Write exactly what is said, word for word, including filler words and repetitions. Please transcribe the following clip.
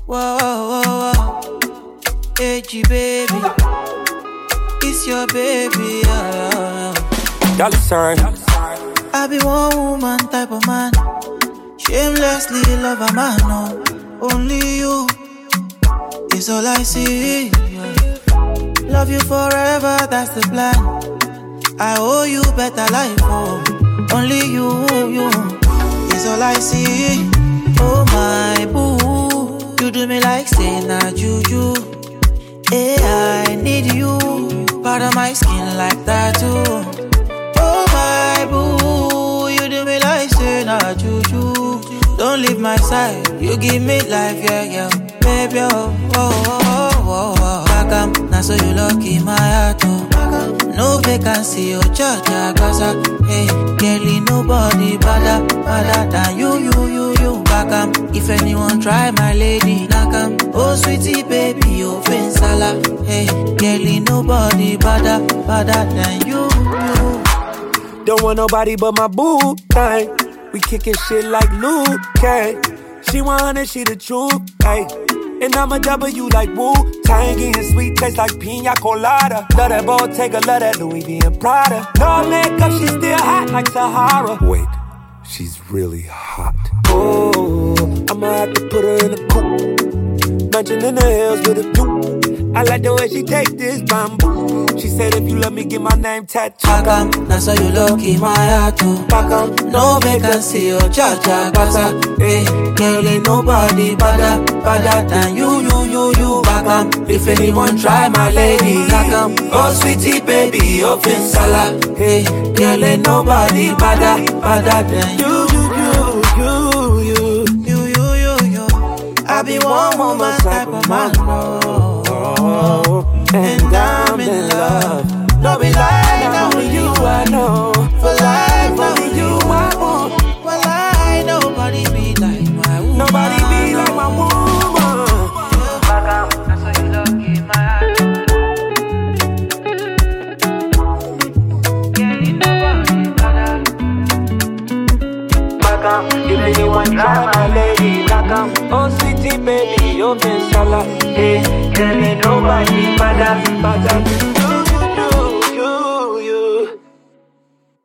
Whoa, whoa, whoa. Hey, G baby, it's your baby. Yeah. Dollar sign. I be one woman type of man. Shamelessly love a man, no. Only you is all I see. Love you forever, that's the plan. I owe you better life, oh. Only you, you is all I see. Oh my boo, you do me like say na juju. Hey, I need you, part of my skin like that too. Oh my boo, you do me like say na juju. Don't leave my side, you give me life, yeah, yeah. Baby, oh, oh, oh, oh, oh. Bakam, now so you lucky my heart, oh. No vacancy, oh, cha-cha, gaza. Hey, girlie, nobody better, better than you, you, you, you. Bakam, if anyone try my lady, nakam. Oh, sweetie, baby, oh, finsala. Hey, girlie, nobody better, better than you, you. Don't want nobody but my boo thing. We kicking shit like Luke Kang. She one hundred, she the truth, ayy. And I'm a W like Wu-Tang. Getting sweet, taste like pina colada. Love that Bottega, love that Louis V and Prada. No makeup, she still hot like Sahara. Wait, she's really hot. Oh, I'ma have to put her in a coupe. Mansion in the hills with a view. I like the way she take this bamboo. She said if you love me, get my name tattooed. Bakam, that's how you look in my heart too. Bakam, no vacancy, oh cha-cha, gaza. Hey, girl, ain't nobody better, better than you, you, you, you. Bakam, if anyone try my lady, Bakam. Oh sweetie baby, oh finsala. Hey, girl, ain't nobody better, better than you, you, you, you, you, you, you, you, you. I be one woman type of man, no. And I'm in love. Don't be lying, only you I know. For life, only you I want. Well, I nobody be like my woman. Nobody be like my woman. Bakam, that's how you look in my heart. Yeah, you nobody better. Bakam, if anyone try my lady, Bakam. Oh sweetie baby, you've been sala. Hey, girl, ain't nobody better, better.